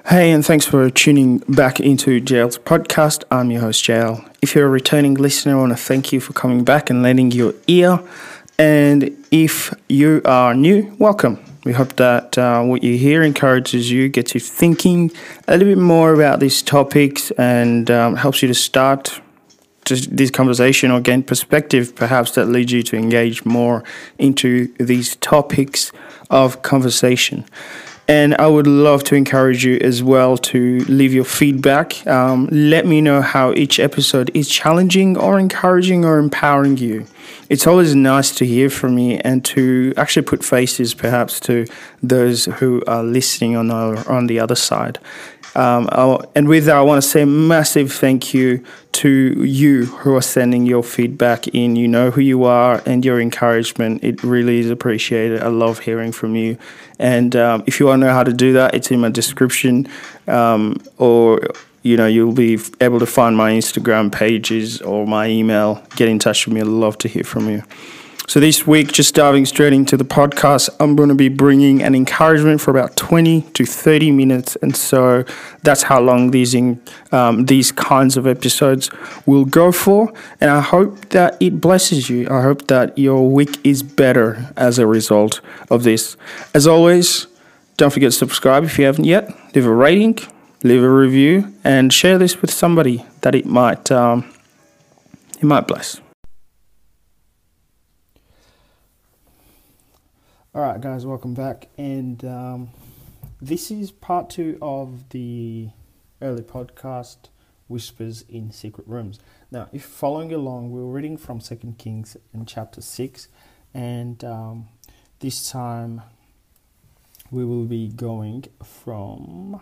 Hey, and thanks for tuning back into JL's podcast. I'm your host, JL. If you're a returning listener, I want to thank you for coming back and lending your ear. And if you are new, welcome. We hope that what you hear encourages you, gets you thinking a little bit more about these topics, and helps you to start this conversation or gain perspective, perhaps, that leads you to engage more into these topics of conversation. And I would love to encourage you as well to leave your feedback. Let me know how each episode is challenging or encouraging or empowering you. It's always nice to hear from you and to actually put faces perhaps to those who are listening on the other side. And with that, I want to say a massive thank you to you who are sending your feedback in. You know who you are, and your encouragement, it really is appreciated. I love hearing from you. And if you want to know how to do that, it's in my description, or you'll be able to find my Instagram pages or my email. Get in touch with me. I'd love to hear from you. So this week, just diving straight into the podcast, I'm going to be bringing an encouragement for about 20 to 30 minutes. And so that's how long these kinds of episodes will go for. And I hope that it blesses you. I hope that your week is better as a result of this. As always, don't forget to subscribe if you haven't yet. Leave a rating, leave a review, and share this with somebody that it might bless. All right, guys, welcome back. And this is part 2 of the early podcast, Whispers in Secret Rooms. Now, if you're following along, we're reading from 2 Kings in chapter 6. And this time we will be going from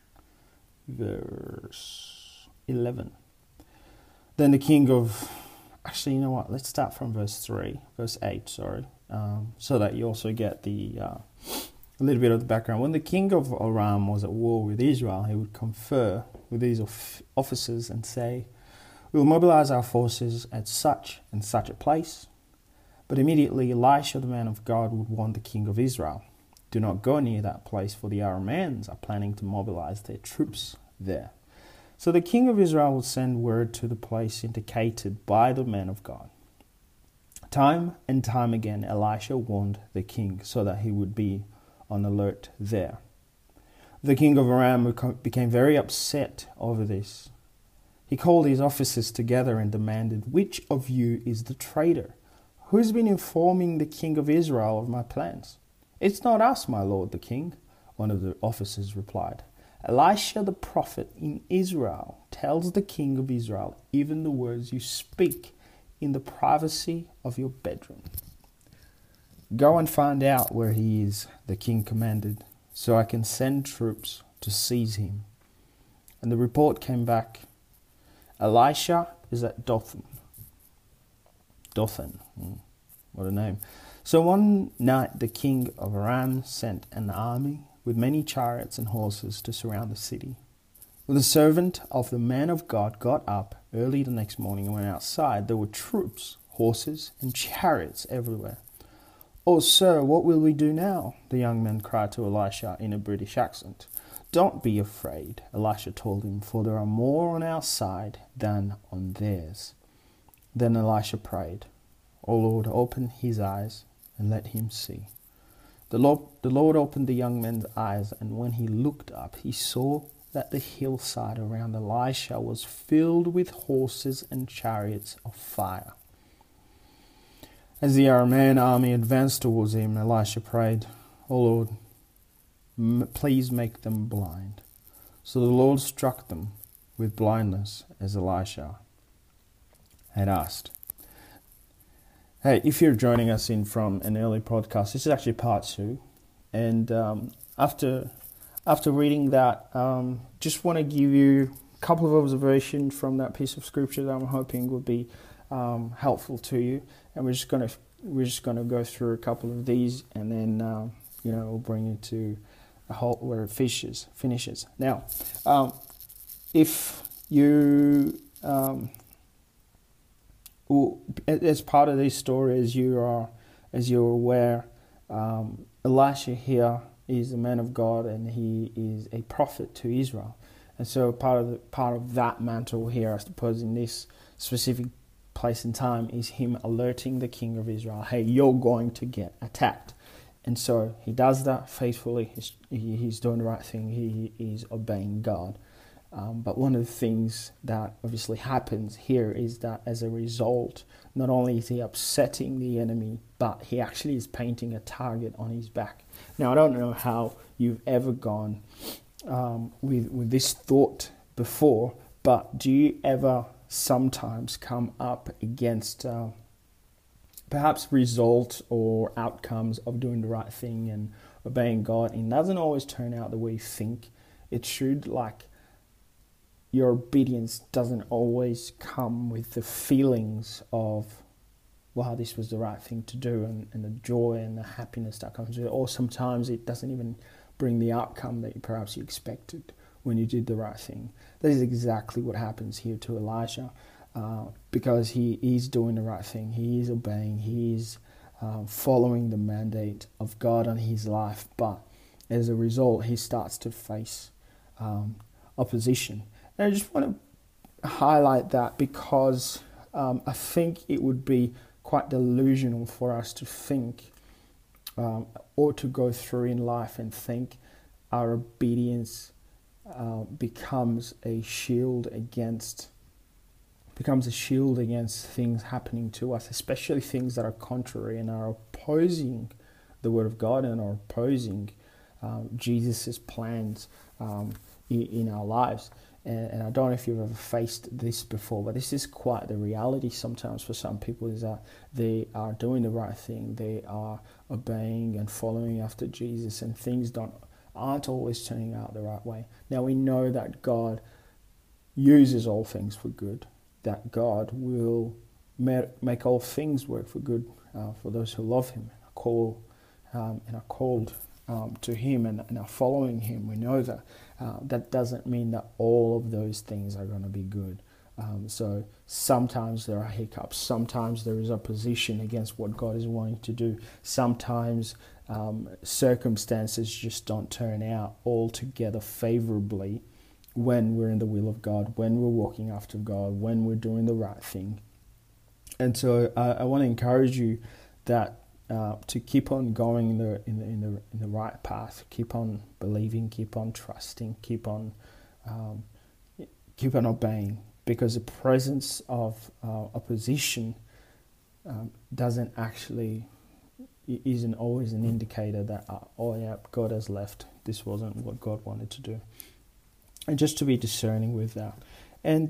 verse 11. Then the king of... Actually, you know what? Let's start from verse 8, so that you also get a little bit of the background. When the king of Aram was at war with Israel, he would confer with these officers and say, "We will mobilize our forces at such and such a place." But immediately Elisha, the man of God, would warn the king of Israel, "Do not go near that place, for the Arameans are planning to mobilize their troops there." So the king of Israel would send word to the place indicated by the man of God. Time and time again, Elisha warned the king so that he would be on alert there. The king of Aram became very upset over this. He called his officers together and demanded, "Which of you is the traitor? Who has been informing the king of Israel of my plans?" "It's not us, my lord the king," one of the officers replied. "Elisha the prophet in Israel tells the king of Israel even the words you speak in the privacy of your bedroom." "Go and find out where he is," the king commanded, "so I can send troops to seize him." And the report came back, "Elisha is at Dothan." Dothan, what a name. So one night the king of Aram sent an army with many chariots and horses to surround the city. When the servant of the man of God got up early the next morning and went outside, there were troops, horses, and chariots everywhere. "Oh, sir, what will we do now?" the young man cried to Elisha in a British accent. "Don't be afraid," Elisha told him, "for there are more on our side than on theirs." Then Elisha prayed, "O Lord, open his eyes and let him see." The Lord opened the young man's eyes, and when he looked up, he saw that the hillside around Elisha was filled with horses and chariots of fire. As the Aramean army advanced towards him, Elisha prayed, "O Lord, please make them blind." So the Lord struck them with blindness as Elisha had asked. Hey, if you're joining us in from an early podcast, this is actually part 2. And after reading that, just want to give you a couple of observations from that piece of scripture that I'm hoping will be helpful to you. And we're just gonna go through a couple of these, and then we'll bring it to a halt where it finishes. Now, if you as part of this story, as you're aware, Elisha here is a man of God and he is a prophet to Israel. And so part of that mantle here, I suppose, in this specific place and time, is him alerting the king of Israel, hey, you're going to get attacked. And so he does that faithfully. He's doing the right thing. He is obeying God. But one of the things that obviously happens here is that as a result, not only is he upsetting the enemy, but he actually is painting a target on his back. Now, I don't know how you've ever gone with this thought before, but do you ever sometimes come up against perhaps results or outcomes of doing the right thing and obeying God? It doesn't always turn out the way you think it should. Like, your obedience doesn't always come with the feelings of, wow, this was the right thing to do, and the joy and the happiness that comes with it. Or sometimes it doesn't even bring the outcome that perhaps you expected when you did the right thing. That is exactly what happens here to Elijah, because he is doing the right thing. He is obeying. He is following the mandate of God on his life. But as a result, he starts to face opposition. And I just want to highlight that because I think it would be quite delusional for us to think or to go through in life and think our obedience becomes a shield against things happening to us, especially things that are contrary and are opposing the Word of God and are opposing Jesus' plans in our lives. And I don't know if you've ever faced this before, but this is quite the reality sometimes for some people, is that they are doing the right thing, they are obeying and following after Jesus, and things aren't always turning out the right way. Now, we know that God uses all things for good, that God will make all things work for good for those who love him and are called to him and are following him. We know that. That doesn't mean that all of those things are going to be good. So sometimes there are hiccups. Sometimes there is opposition against what God is wanting to do. Sometimes circumstances just don't turn out altogether favorably when we're in the will of God, when we're walking after God, when we're doing the right thing. And so I want to encourage you that to keep on going in the right path, keep on believing, keep on trusting, keep on obeying, because the presence of opposition isn't always an indicator that God has left. This wasn't what God wanted to do, and just to be discerning with that. And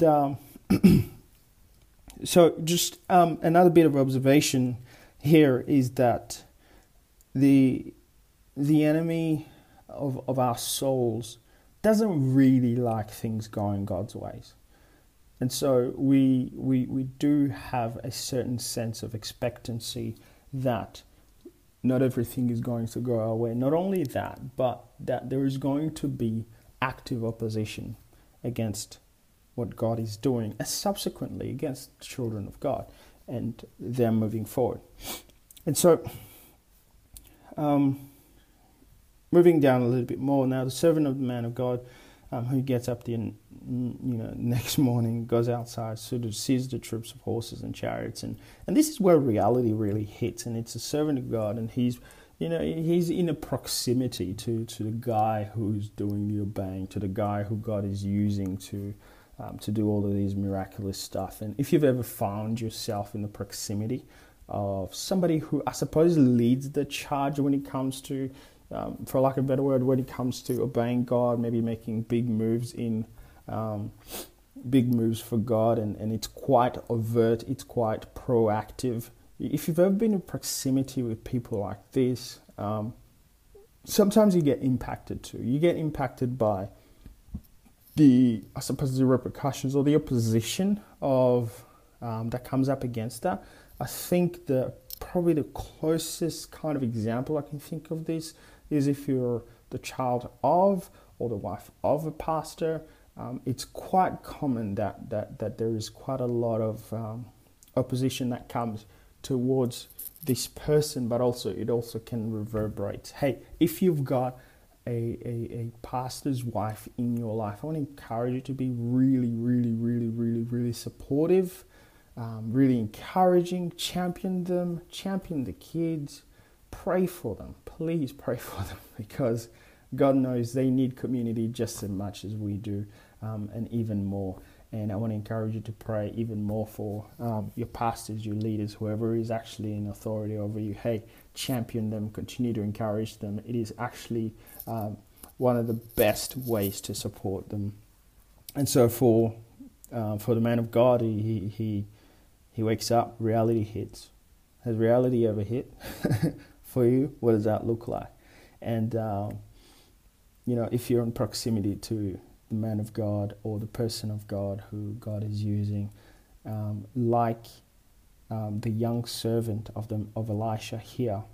so just another bit of observation here is that the enemy of our souls doesn't really like things going God's ways. And so we do have a certain sense of expectancy that not everything is going to go our way. Not only that, but that there is going to be active opposition against what God is doing, and subsequently against the children of God and them moving forward. And so, moving down a little bit more now, the servant of the man of God, who gets up the next morning, goes outside, sort of sees the troops of horses and chariots, and this is where reality really hits. And it's a servant of God, and he's in a proximity to the guy who's doing the obeying, to the guy who God is using to do all of these miraculous stuff. And if you've ever found yourself in the proximity of somebody who, I suppose, leads the charge when it comes to, for lack of a better word, when it comes to obeying God, maybe making big moves for God, and it's quite overt, it's quite proactive. If you've ever been in proximity with people like this, sometimes you get impacted too. You get impacted by the repercussions or the opposition of that comes up against that. I think probably the closest kind of example I can think of this is if you're the child of or the wife of a pastor. It's quite common that there is quite a lot of opposition that comes towards this person, but also it also can reverberate. Hey, if you've got a pastor's wife in your life, I want to encourage you to be really supportive, really encouraging, champion them, champion the kids, pray for them. Please pray for them, because God knows they need community just as much as we do, and even more. And I want to encourage you to pray even more for your pastors, your leaders, whoever is actually in authority over you. Hey, champion them, continue to encourage them. It is actually one of the best ways to support them. And so for the man of God, he wakes up, reality hits. Has reality ever hit for you? What does that look like? And if you're in proximity to the man of God or the person of God who God is using, like the young servant of Elisha here,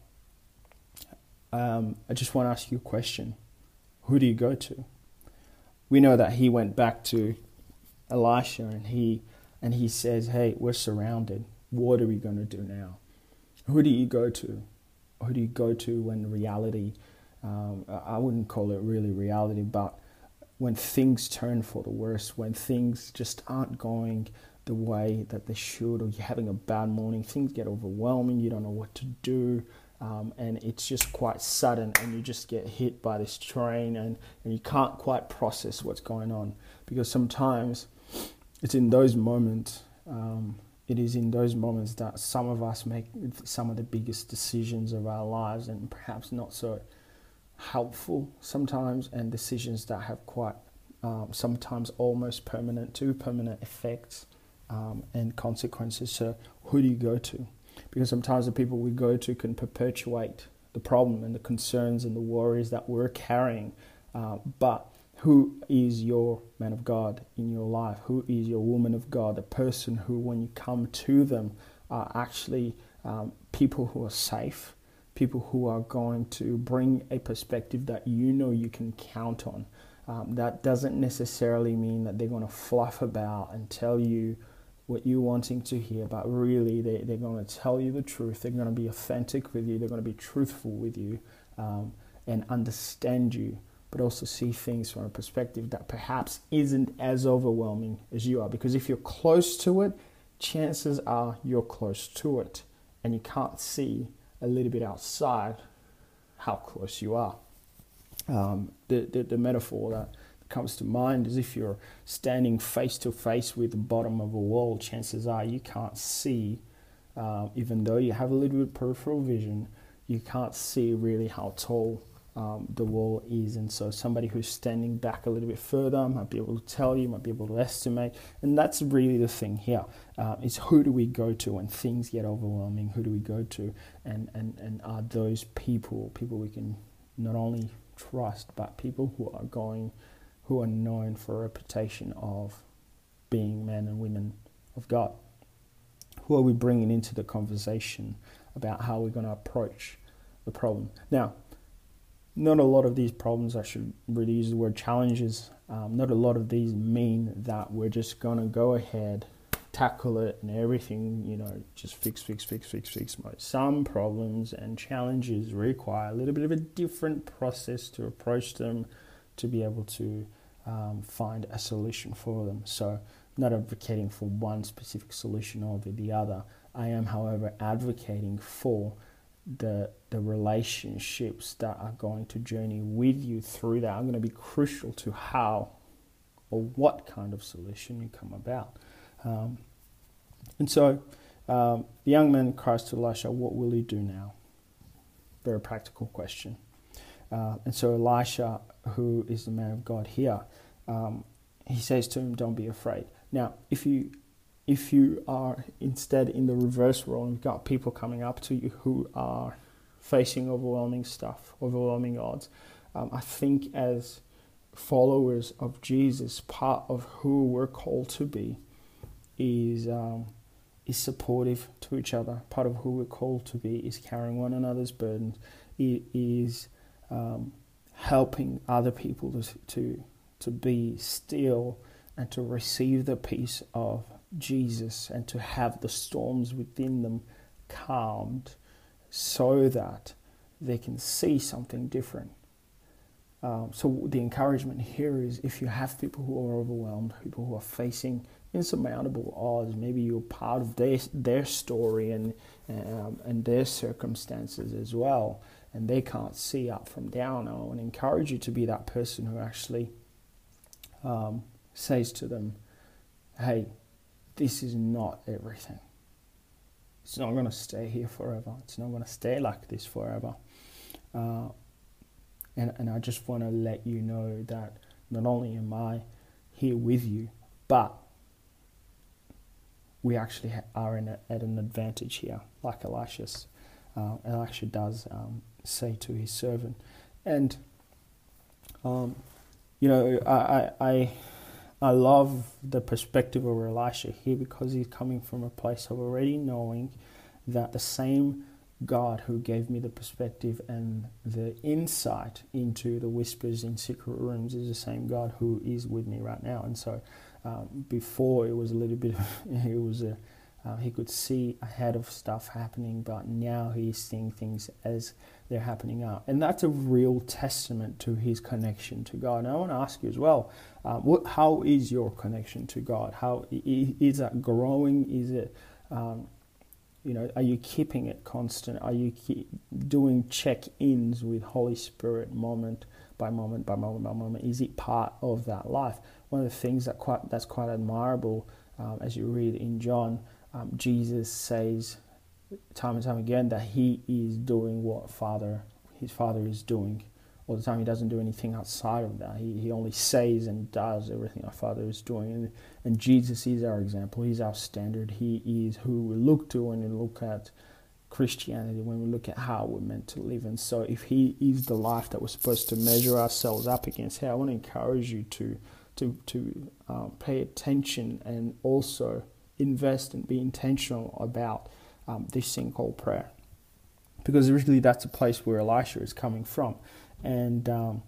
I just want to ask you a question. Who do you go to? We know that he went back to Elisha and he says, hey, we're surrounded. What are we going to do now? Who do you go to? Who do you go to when reality, I wouldn't call it really reality, but when things turn for the worse, when things just aren't going the way that they should, or you're having a bad morning, things get overwhelming, you don't know what to do, and it's just quite sudden, and you just get hit by this train, and you can't quite process what's going on. Because sometimes it's in those moments, it is in those moments that some of us make some of the biggest decisions of our lives, and perhaps not so helpful sometimes, and decisions that have quite sometimes almost permanent effects and consequences. So who do you go to? Because sometimes the people we go to can perpetuate the problem and the concerns and the worries that we're carrying, but who is your man of God in your life? Who is your woman of God? The person who, when you come to them, are actually people who are safe, people who are going to bring a perspective that you know you can count on. That doesn't necessarily mean that they're going to fluff about and tell you what you're wanting to hear, but really they're going to tell you the truth. They're going to be authentic with you. They're going to be truthful with you, and understand you, but also see things from a perspective that perhaps isn't as overwhelming as you are. Because if you're close to it, chances are you're close to it, and you can't see a little bit outside how close you are. The metaphor that comes to mind is if you're standing face to face with the bottom of a wall, chances are you can't see, even though you have a little bit of peripheral vision, you can't see really how tall the wall is. And so somebody who's standing back a little bit further might be able to tell you, might be able to estimate. And that's really the thing here, is who do we go to when things get overwhelming? Who do we go to? And are those people we can not only trust, but people who are known for a reputation of being men and women of God? Who are we bringing into the conversation about how we're going to approach the problem? Now, not a lot of these problems, I should really use the word challenges, not a lot of these mean that we're just going to go ahead, tackle it, and everything, just fix mode. Some problems and challenges require a little bit of a different process to approach them, to be able to find a solution for them. So I'm not advocating for one specific solution over the other. I am, however, advocating for the relationships that are going to journey with you through that are going to be crucial to how or what kind of solution you come about. And so the young man cries to Elisha, what will he do now? Very practical question. And so Elisha, who is the man of God here, he says to him, don't be afraid. Now, if you are instead in the reverse role, and you've got people coming up to you who are facing overwhelming stuff, overwhelming odds, I think as followers of Jesus, part of who we're called to be is supportive to each other. Part of who we're called to be is carrying one another's burdens. It is helping other people to be still and to receive the peace of Jesus, and to have the storms within them calmed so that they can see something different. So the encouragement here is, if you have people who are overwhelmed, people who are facing insurmountable odds, maybe you're part of their story and their circumstances as well, and they can't see up from down, I want to encourage you to be that person who actually says to them, hey, this is not everything. It's not going to stay here forever. It's not going to stay like this forever. And I just want to let you know that not only am I here with you, but we actually are at an advantage here, like Elisha does say to his servant. And, I love the perspective of Elisha here, because he's coming from a place of already knowing that the same God who gave me the perspective and the insight into the whispers in secret rooms is the same God who is with me right now. And so before it was a little bit, he could see ahead of stuff happening, but now he's seeing things as they're happening out. And that's a real testament to his connection to God. And I want to ask you as well, how is your connection to God? How is that growing? Is it... are you keeping it constant? Are you doing check-ins with Holy Spirit moment by moment by moment by moment? Is it part of that life? One of the things that's quite admirable, as you read in John, Jesus says time and time again that he is doing what his Father is doing. All the time, he doesn't do anything outside of that. He only says and does everything our Father is doing. And Jesus is our example. He's our standard. He is who we look to when we look at Christianity, when we look at how we're meant to live. And so if he is the life that we're supposed to measure ourselves up against, hey, I want to encourage you to pay attention and also invest and be intentional about this thing called prayer. Because really that's a place where Elisha is coming from. And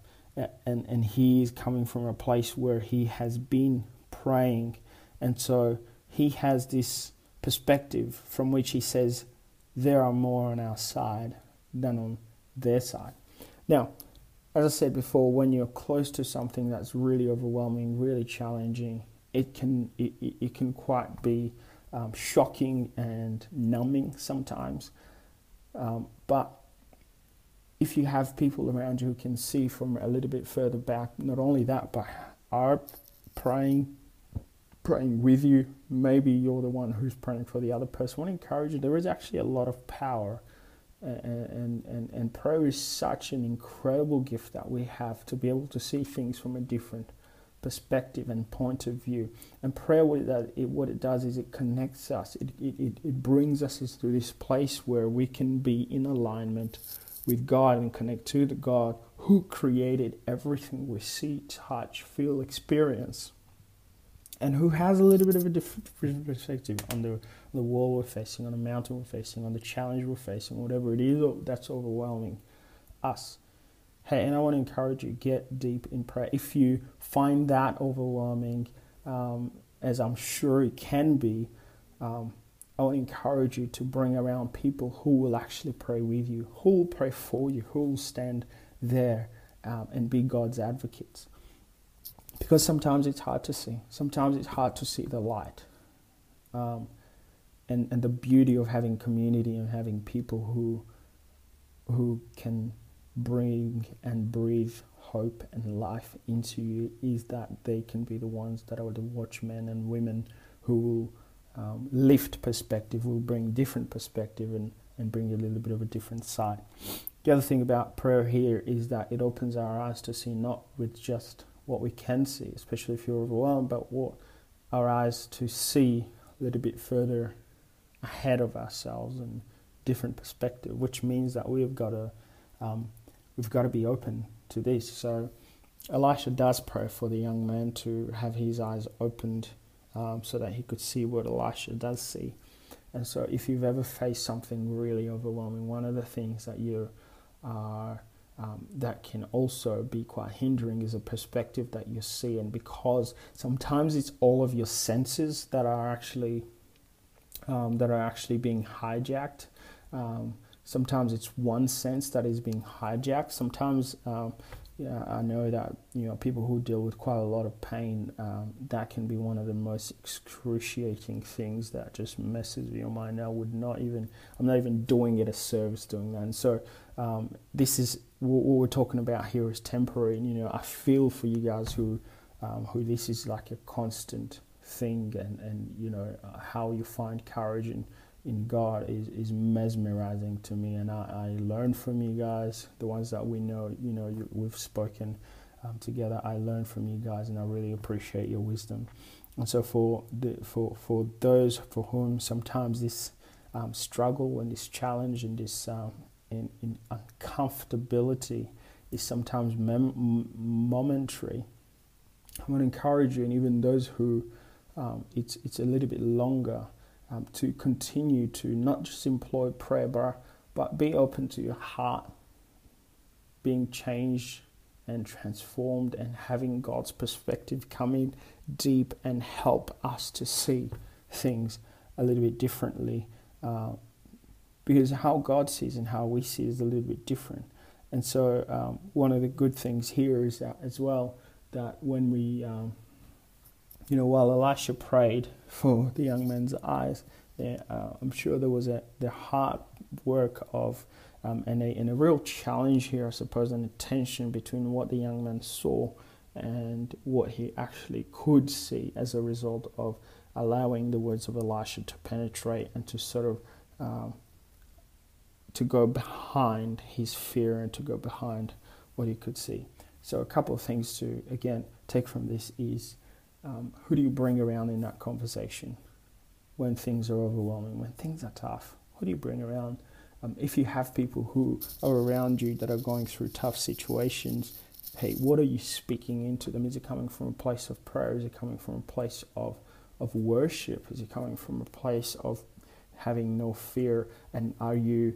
he's coming from a place where he has been praying, and so he has this perspective from which he says there are more on our side than on their side. Now, as I said before, when you're close to something that's really overwhelming, really challenging, it can quite be shocking and numbing sometimes, but if you have people around you who can see from a little bit further back, not only that, but are praying with you, maybe you're the one who's praying for the other person, I want to encourage you, there is actually a lot of power, and prayer is such an incredible gift that we have to be able to see things from a different perspective and point of view. And prayer, what it does is it connects us, it brings us into this place where we can be in alignment with God and connect to the God who created everything we see, touch, feel, experience, and who has a little bit of a different perspective on the wall we're facing, on the mountain we're facing, on the challenge we're facing, whatever it is that's overwhelming us. Hey, and I want to encourage you, get deep in prayer. If you find that overwhelming, as I'm sure it can be, I want to encourage you to bring around people who will actually pray with you, who will pray for you, who will stand there and be God's advocates. Because sometimes it's hard to see. Sometimes it's hard to see the light. And the beauty of having community and having people who can bring and breathe hope and life into you is that they can be the ones that are the watchmen and women who will lift perspective, will bring different perspective and bring a little bit of a different side. The other thing about prayer here is that it opens our eyes to see not with just what we can see, especially if you're overwhelmed, but what our eyes to see a little bit further ahead of ourselves and different perspective, which means that we've got to be open to this. So Elisha does pray for the young man to have his eyes opened so that he could see what Elisha does see. And so if you've ever faced something really overwhelming, one of the things that you are that can also be quite hindering is a perspective that you see. And because sometimes it's all of your senses that are actually that are actually being hijacked. Sometimes it's one sense that is being hijacked. Sometimes I know that people who deal with quite a lot of pain, that can be one of the most excruciating things that just messes with your mind. I'm not even doing it a service doing that. And so this is what we're talking about here is temporary. And I feel for you guys who this is like a constant thing, and how you find courage in God is mesmerizing to me, and I learn from you guys, the ones that we know, we've spoken together. I learn from you guys, and I really appreciate your wisdom. And so for those for whom sometimes this struggle and this challenge and this in uncomfortability is sometimes momentary, I want to encourage you, and even those who it's a little bit longer, to continue to not just employ prayer, but be open to your heart being changed and transformed, and having God's perspective come in deep and help us to see things a little bit differently, because how God sees and how we see is a little bit different. And so one of the good things here is that as well, that when we while Elisha prayed for the young man's eyes, I'm sure there was the hard work of and a real challenge here, I suppose, and a tension between what the young man saw and what he actually could see as a result of allowing the words of Elisha to penetrate and to sort of to go behind his fear and to go behind what he could see. So a couple of things to, again, take from this is, who do you bring around in that conversation when things are overwhelming, when things are tough? Who do you bring around? If you have people who are around you that are going through tough situations, hey, what are you speaking into them? Is it coming from a place of prayer? Is it coming from a place of worship? Is it coming from a place of having no fear? And are you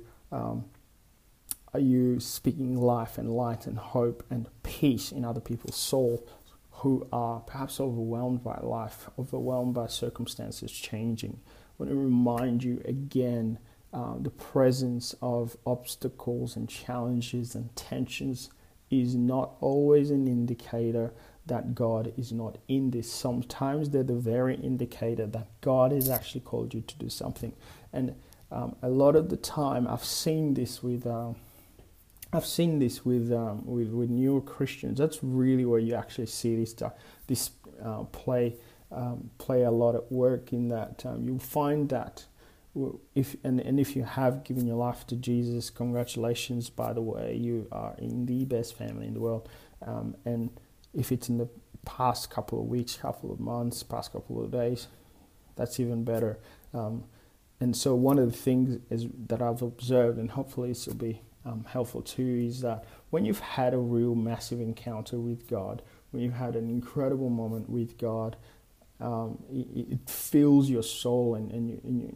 speaking life and light and hope and peace in other people's soul who are perhaps overwhelmed by life, overwhelmed by circumstances changing? I want to remind you again, the presence of obstacles and challenges and tensions is not always an indicator that God is not in this. Sometimes they're the very indicator that God has actually called you to do something. And a lot of the time, I've seen this with newer Christians. That's really where you actually see this play a lot at work. In that you'll find that if you have given your life to Jesus, congratulations, by the way, you are in the best family in the world. And if it's in the past couple of weeks, couple of months, past couple of days, that's even better. And so one of the things that I've observed, and hopefully this will be helpful too, is that when you've had a real massive encounter with God, when you've had an incredible moment with God, it fills your soul, and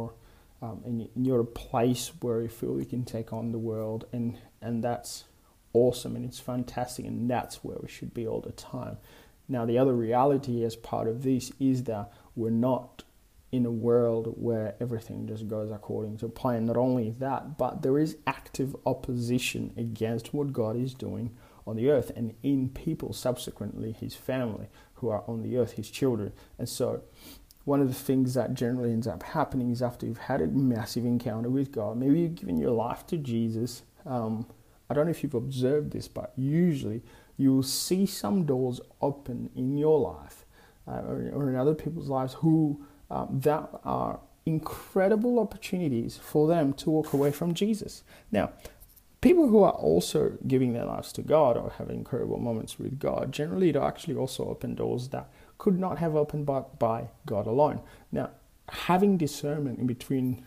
you're a place where you feel you can take on the world, and that's awesome, and it's fantastic, and that's where we should be all the time. Now, the other reality as part of this is that we're not in a world where everything just goes according to plan. Not only that, but there is active opposition against what God is doing on the earth and in people, subsequently his family who are on the earth, his children. And so one of the things that generally ends up happening is after you've had a massive encounter with God, maybe you've given your life to Jesus. I don't know if you've observed this, but usually you'll see some doors open in your life or in other people's lives who that are incredible opportunities for them to walk away from Jesus. Now, people who are also giving their lives to God or having incredible moments with God, generally it actually also open doors that could not have opened by God alone. Now, having discernment in between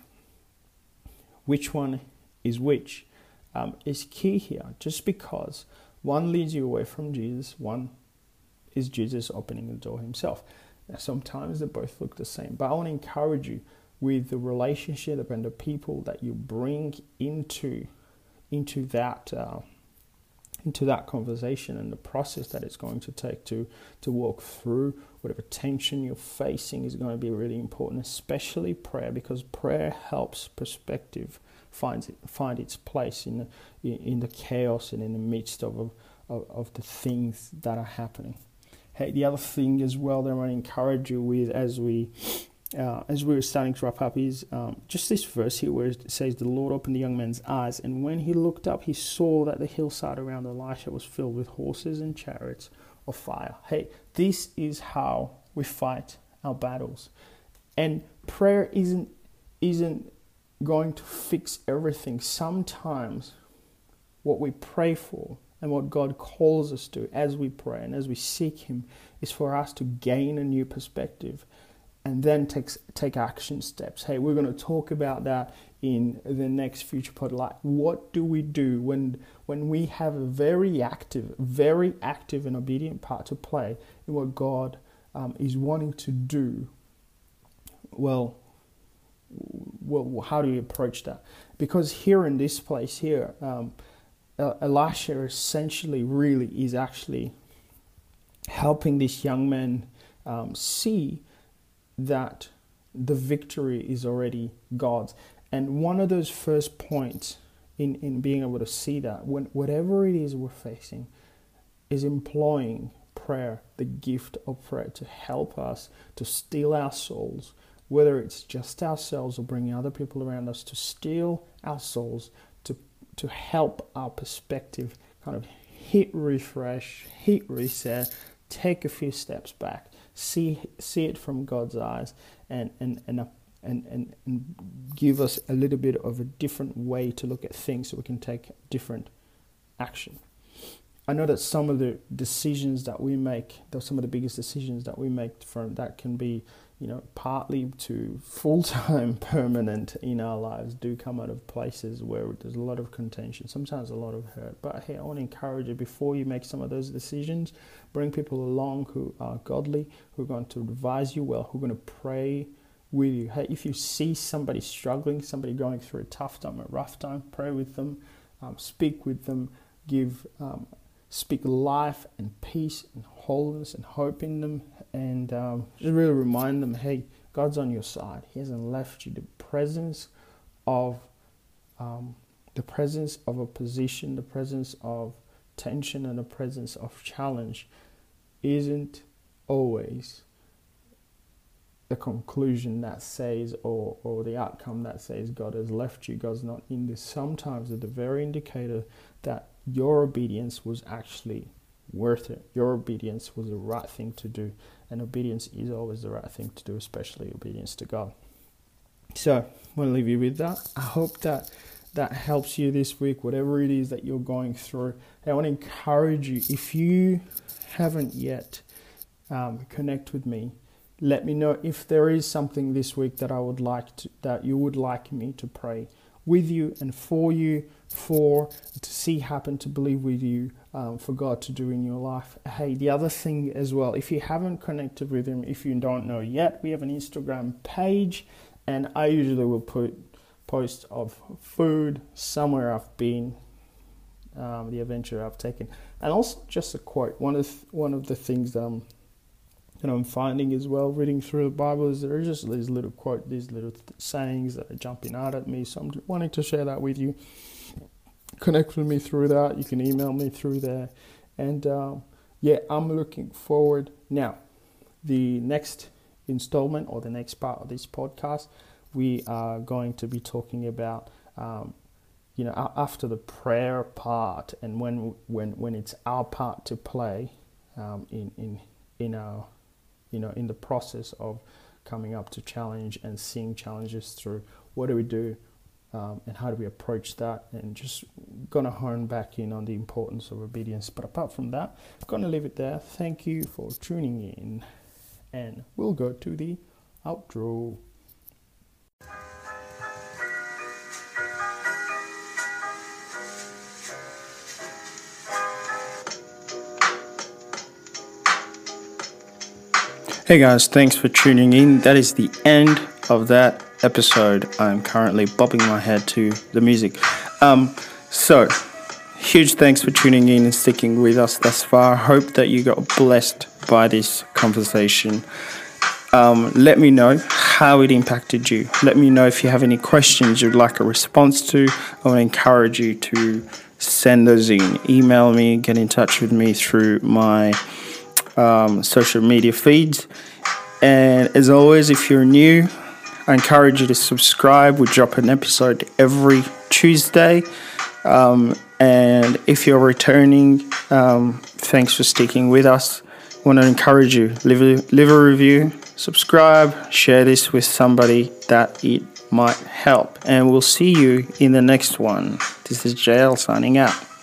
which one is which is key here. Just because one leads you away from Jesus, one is Jesus opening the door himself. Now, sometimes they both look the same, but I want to encourage you with the relationship and the people that you bring into that into that conversation and the process that it's going to take to walk through whatever tension you're facing is going to be really important, especially prayer, because prayer helps perspective find its place in the chaos and in the midst of the things that are happening. Hey, the other thing as well that I want to encourage you with as we're starting to wrap up is just this verse here where it says, "The Lord opened the young man's eyes, and when he looked up, he saw that the hillside around Elisha was filled with horses and chariots of fire." Hey, this is how we fight our battles. And prayer isn't going to fix everything. Sometimes what we pray for and what God calls us to as we pray and as we seek Him is for us to gain a new perspective and then take action steps. Hey, we're going to talk about that in the next future pod. Like, what do we do when we have a very active and obedient part to play in what God is wanting to do? Well, how do you approach that? Because here in this place here, Elisha essentially really is actually helping this young man see that the victory is already God's. And one of those first points in being able to see that, whatever it is we're facing, is employing prayer, the gift of prayer, to help us to steal our souls, whether it's just ourselves or bringing other people around us, to steal our souls, to help our perspective kind of hit refresh, hit reset, take a few steps back, see it from God's eyes, and give us a little bit of a different way to look at things so we can take different action. I know that some of the decisions that we make, some of the biggest decisions that we make from that can be, partly to full-time permanent in our lives, do come out of places where there's a lot of contention, sometimes a lot of hurt. But hey, I want to encourage you, before you make some of those decisions, bring people along who are godly, who are going to advise you well, who are going to pray with you. Hey, if you see somebody struggling, somebody going through a tough time, a rough time, pray with them, speak with them, speak life and peace and wholeness and hope in them, and just really remind them, hey, God's on your side. He hasn't left you. The presence of opposition, the presence of tension, and the presence of challenge isn't always the conclusion that says, or the outcome that says God has left you, God's not in this. Sometimes it's the very indicator that your obedience was actually worth it. Your obedience was the right thing to do. And obedience is always the right thing to do, especially obedience to God. So, I'm going to leave you with that. I hope that helps you this week, whatever it is that you're going through. I want to encourage you, if you haven't yet connect with me, let me know if there is something this week that that you would like me to pray with you and for you, to see happen, to believe with you, for God to do in your life. Hey, the other thing as well, if you haven't connected with Him, if you don't know yet, we have an Instagram page, and I usually will put posts of food, somewhere I've been, the adventure I've taken, and also just a quote. One of the things that I'm finding as well, reading through the Bible, is there are just these little quotes, these little sayings that are jumping out at me. So I'm wanting to share that with you. Connect with me through that. You can email me through there. And I'm looking forward. Now, the next installment or the next part of this podcast, we are going to be talking about, after the prayer part, and when it's our part to play in our, in the process of coming up to challenge and seeing challenges through. What do we do, and how do we approach that? And just gonna hone back in on the importance of obedience. But apart from that, I'm gonna leave it there. Thank you for tuning in, and we'll go to the outro. Hey guys, thanks for tuning in. That is the end of that episode. I'm currently bobbing my head to the music. So huge thanks for tuning in and sticking with us thus far. I hope that you got blessed by this conversation. Let me know how it impacted you. Let me know if you have any questions you'd like a response to. I want to encourage you to send those in. Email me, get in touch with me through my social media feeds. And as always, if you're new, I encourage you to subscribe. We drop an episode every Tuesday. And if you're returning, thanks for sticking with us. I want to encourage you, leave a review, subscribe, share this with somebody that it might help. And we'll see you in the next one. This is JL signing out.